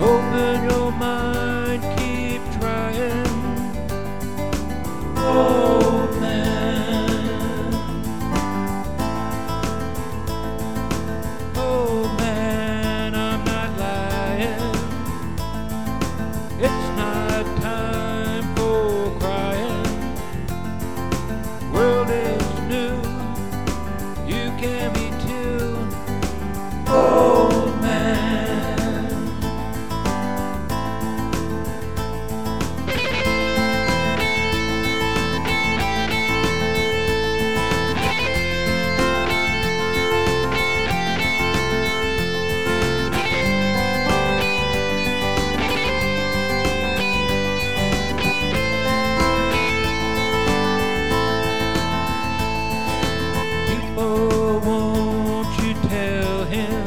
Open your mind, keep trying. Old man, old man, I'm not lying. It's not time for crying. World is new, you can be too. Old man. Oh, won't you tell him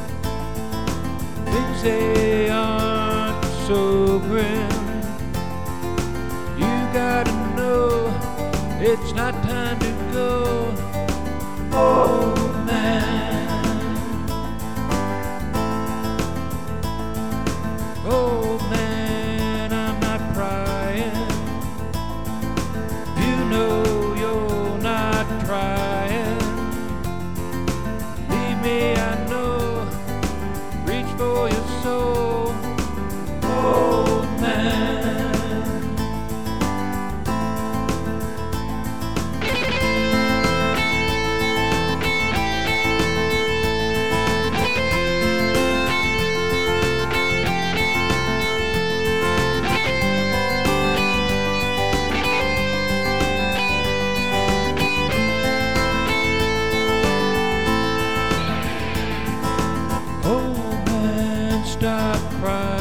things they aren't so grim? You gotta know it's not time to go, old man. Old man, I'm not prying. You know you're not trying. Me, I know, reach for your soul, old man. Stop crying.